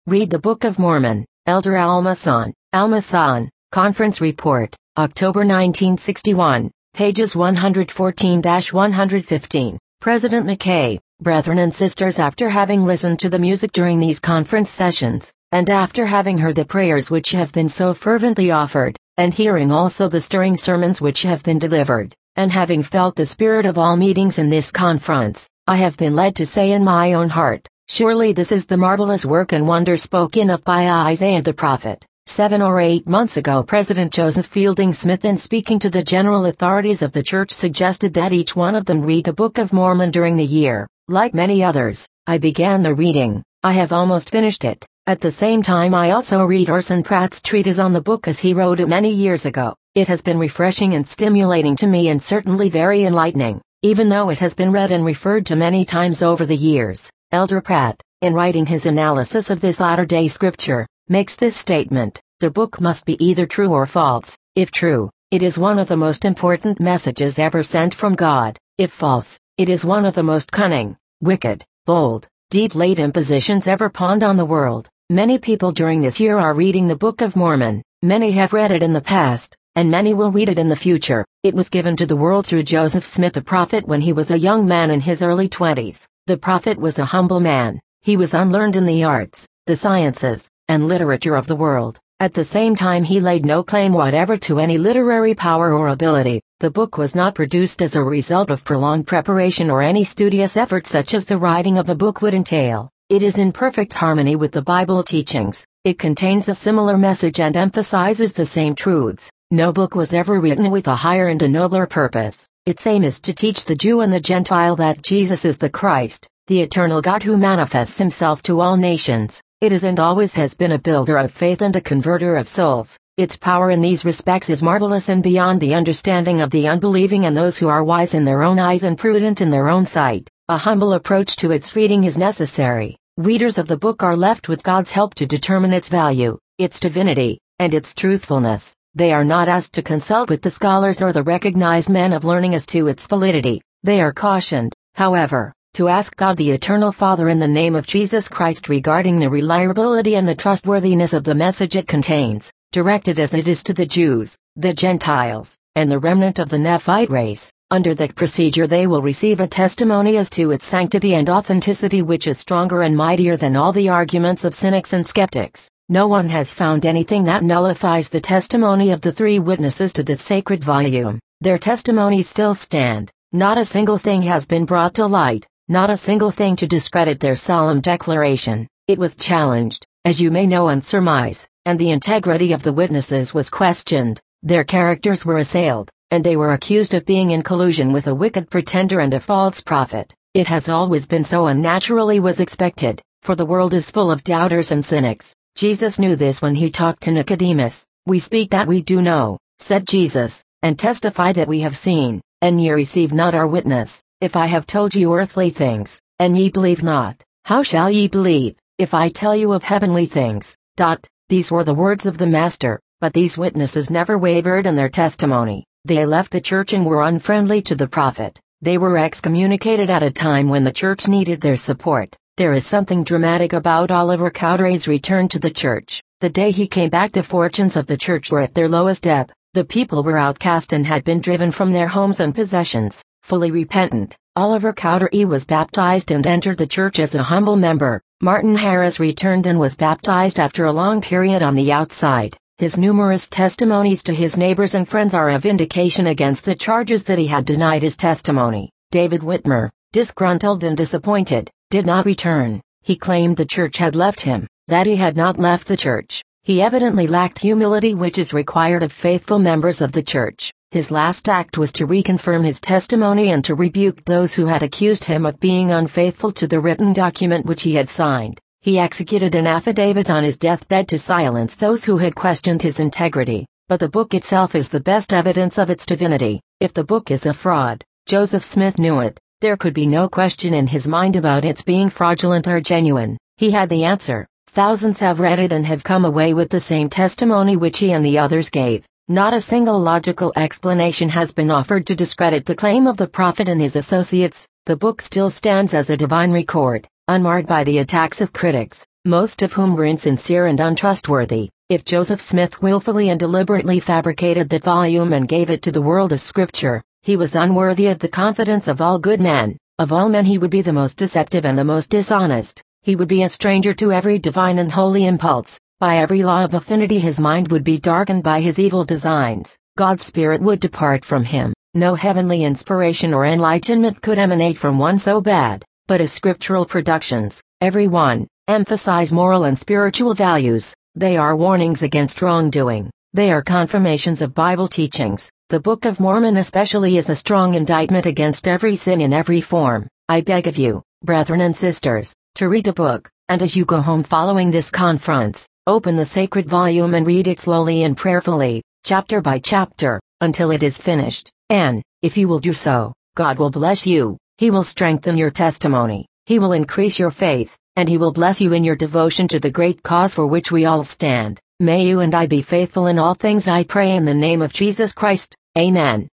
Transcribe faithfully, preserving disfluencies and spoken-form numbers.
Read the Book of Mormon, Elder Almason, Almason, Conference Report, October nineteen sixty-one, pages one fourteen to one fifteen. President McKay, brethren and sisters, after having listened to the music during these conference sessions, and after having heard the prayers which have been so fervently offered, and hearing also the stirring sermons which have been delivered, and having felt the spirit of all meetings in this conference, I have been led to say in my own heart, surely this is the marvelous work and wonder spoken of by Isaiah the prophet. Seven or eight months ago, President Joseph Fielding Smith, in speaking to the general authorities of the church, suggested that each one of them read the Book of Mormon during the year. Like many others, I began the reading. I have almost finished it. At the same time, I also read Orson Pratt's treatise on the book as he wrote it many years ago. It has been refreshing and stimulating to me, and certainly very enlightening, even though it has been read and referred to many times over the years. Elder Pratt, in writing his analysis of this latter-day scripture, makes this statement: the book must be either true or false. If true, it is one of the most important messages ever sent from God. If false, it is one of the most cunning, wicked, bold, deep-laid impositions ever pawned on the world. Many people during this year are reading the Book of Mormon. Many have read it in the past, and many will read it in the future. It was given to the world through Joseph Smith the prophet when he was a young man in his early twenties. The prophet was a humble man. He was unlearned in the arts, the sciences, and literature of the world. At the same time, he laid no claim whatever to any literary power or ability. The book was not produced as a result of prolonged preparation or any studious effort such as the writing of a book would entail. It is in perfect harmony with the Bible teachings. It contains a similar message and emphasizes the same truths. No book was ever written with a higher and a nobler purpose. Its aim is to teach the Jew and the Gentile that Jesus is the Christ, the eternal God who manifests himself to all nations. It is and always has been a builder of faith and a converter of souls. Its power in these respects is marvelous and beyond the understanding of the unbelieving and those who are wise in their own eyes and prudent in their own sight. A humble approach to its reading is necessary. Readers of the book are left with God's help to determine its value, its divinity, and its truthfulness. They are not asked to consult with the scholars or the recognized men of learning as to its validity. They are cautioned, however, to ask God the Eternal Father in the name of Jesus Christ regarding the reliability and the trustworthiness of the message it contains, directed as it is to the Jews, the Gentiles, and the remnant of the Nephite race. Under that procedure they will receive a testimony as to its sanctity and authenticity which is stronger and mightier than all the arguments of cynics and skeptics. No one has found anything that nullifies the testimony of the three witnesses to this sacred volume. Their testimonies still stand. Not a single thing has been brought to light, not a single thing to discredit their solemn declaration. It was challenged, as you may know and surmise, and the integrity of the witnesses was questioned. Their characters were assailed, and they were accused of being in collusion with a wicked pretender and a false prophet. It has always been so, and naturally was expected, for the world is full of doubters and cynics. Jesus knew this when he talked to Nicodemus. We speak that we do know, said Jesus, and testify that we have seen, and ye receive not our witness. If I have told you earthly things, and ye believe not, how shall ye believe, if I tell you of heavenly things? Dot. These were the words of the Master, but these witnesses never wavered in their testimony. They left the church and were unfriendly to the prophet. They were excommunicated at a time when the church needed their support. There is something dramatic about Oliver Cowdery's return to the church. The day he came back, the fortunes of the church were at their lowest ebb. The people were outcast and had been driven from their homes and possessions. Fully repentant, Oliver Cowdery was baptized and entered the church as a humble member. Martin Harris returned and was baptized after a long period on the outside. His numerous testimonies to his neighbors and friends are a vindication against the charges that he had denied his testimony. David Whitmer, disgruntled and disappointed, did not return. He claimed the church had left him, that he had not left the church. He evidently lacked humility, which is required of faithful members of the church. His last act was to reconfirm his testimony and to rebuke those who had accused him of being unfaithful to the written document which he had signed. He executed an affidavit on his deathbed to silence those who had questioned his integrity, but the book itself is the best evidence of its divinity. If the book is a fraud, Joseph Smith knew it. There could be no question in his mind about its being fraudulent or genuine. He had the answer. Thousands have read it and have come away with the same testimony which he and the others gave. Not a single logical explanation has been offered to discredit the claim of the prophet and his associates. The book still stands as a divine record, unmarred by the attacks of critics, most of whom were insincere and untrustworthy. If Joseph Smith willfully and deliberately fabricated that volume and gave it to the world as scripture, he was unworthy of the confidence of all good men. Of all men he would be the most deceptive and the most dishonest. He would be a stranger to every divine and holy impulse. By every law of affinity his mind would be darkened by his evil designs. God's Spirit would depart from him. No heavenly inspiration or enlightenment could emanate from one so bad. But his scriptural productions, every one, emphasize moral and spiritual values. They are warnings against wrongdoing. They are confirmations of Bible teachings. The Book of Mormon especially is a strong indictment against every sin in every form. I beg of you, brethren and sisters, to read the book, and as you go home following this conference, open the sacred volume and read it slowly and prayerfully, chapter by chapter, until it is finished. And, if you will do so, God will bless you. He will strengthen your testimony. He will increase your faith, and He will bless you in your devotion to the great cause for which we all stand. May you and I be faithful in all things, I pray in the name of Jesus Christ. Amen.